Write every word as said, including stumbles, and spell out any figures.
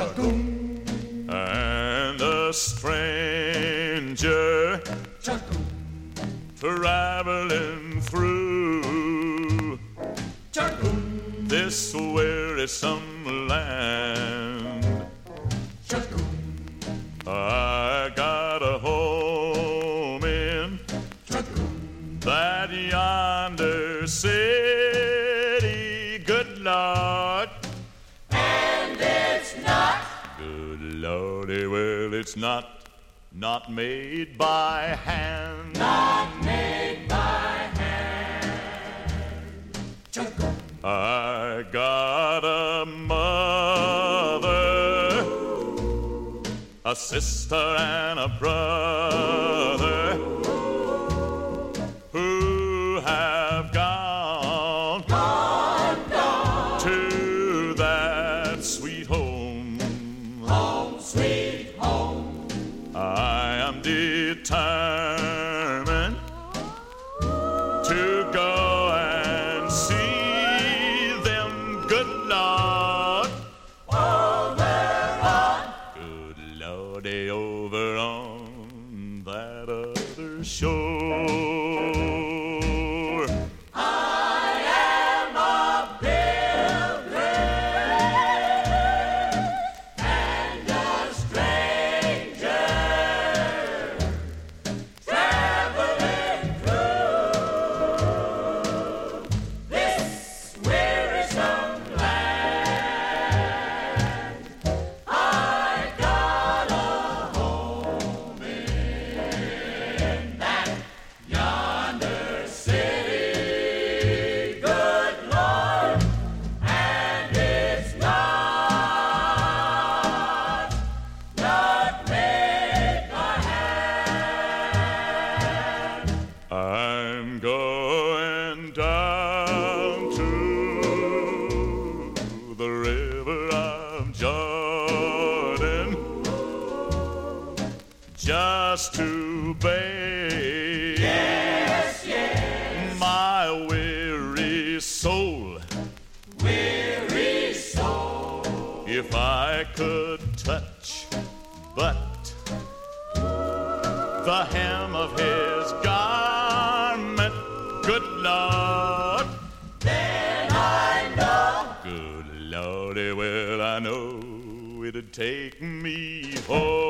and a stranger traveling through this wearisome land. I got a home in that yonder city, good Lord. And it's not, Good Lordy, well, it's not, not made by hand. not made by hand. I got a mother, a sister and a brother who have gone, Gone, gone, to that sweet home. home, sweet home. I am determined to go and see them, good Lord. Over on Good Lordy, over on that other shore. I am a pilgrim and a stranger traveling through this wearisome land. I got a home in that yonder city, good Lord, and it's not, not made by hand. I'm going down to the river of Jordan just to bathe Yes, yes, my weary soul. weary soul. If I could touch but the hem of his garment, good Lord. Then I know Good Lordy, well, I know it'd take me home.